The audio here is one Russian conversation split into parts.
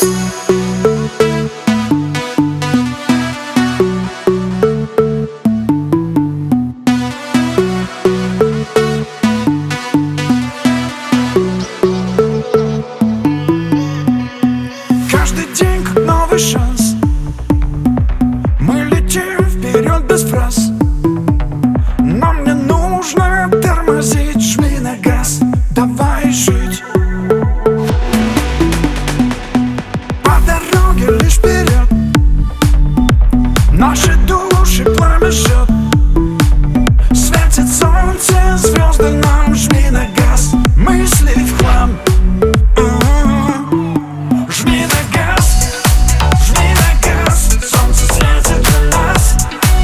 Каждый день как новый шанс. Мы летим вперед без фраз. Нам не нужно тормозить, жми на газ, давай жить. По дороге лишь вперед, наши души пламя жжет. Светит солнце, звезды нам, жми на газ, мысли в хлам. Жми на газ, жми на газ, солнце светит для нас.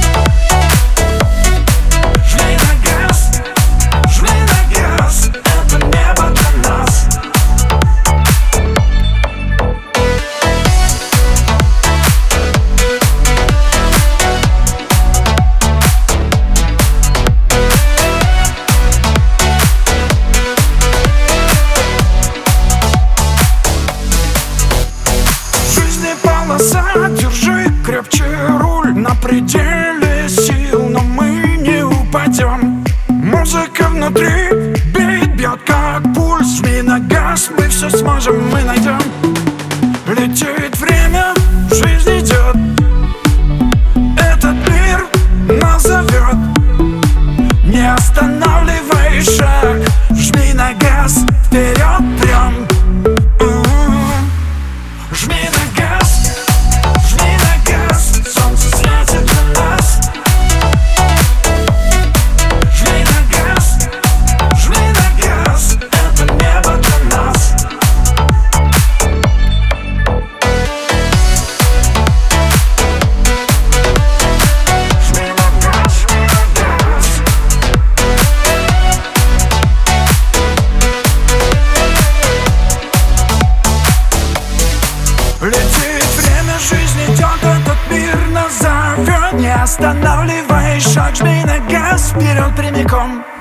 Жми на газ, это небо для нас. Жизни полоса, держи крепче руль. На пределе сил, но мы не упадем. Музыка внутри, бьет как пульс. Жми на газ, мы все сможем, мы найдем. Летит время, жизнь идет. Этот мир нас зовет. Не останавливай шаг, жми на газ, вперед прям. Жми на газ, солнце светит для нас. Жми на газ, это небо для нас. Жми на газ, Летит время, жизнь идет, этот мир нас зовет. Не останавливай шаг, жми на газ, вперед прямиком.